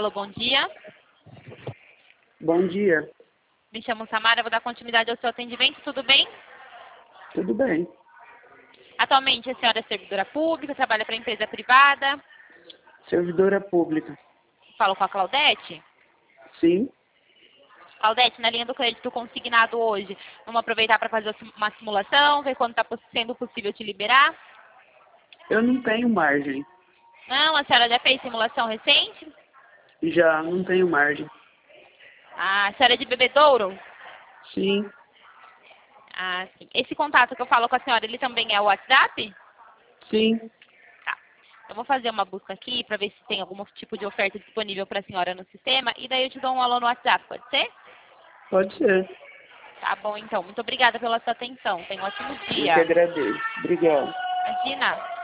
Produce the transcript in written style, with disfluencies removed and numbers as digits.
Alô, bom dia. Bom dia. Me chamo Samara, vou dar continuidade ao seu atendimento, tudo bem? Tudo bem. Atualmente a senhora é servidora pública, trabalha para empresa privada. Servidora pública. Falo com a Claudete. Sim. Claudete, na linha do crédito consignado hoje, vamos aproveitar para fazer uma simulação, ver quando está sendo possível te liberar. Eu não tenho margem. Não, a senhora já fez simulação recente? Já não tenho margem. Ah, a senhora é de Bebedouro? Sim. Ah, sim. Esse contato que eu falo com a senhora, ele também é o WhatsApp? Sim. Tá. Eu vou fazer uma busca aqui para ver se tem algum tipo de oferta disponível para a senhora no sistema e daí eu te dou um alô no WhatsApp, pode ser? Pode ser. Tá bom, então. Muito obrigada pela sua atenção. Tenha um ótimo Eu que dia. agradeço. Obrigado. Imagina.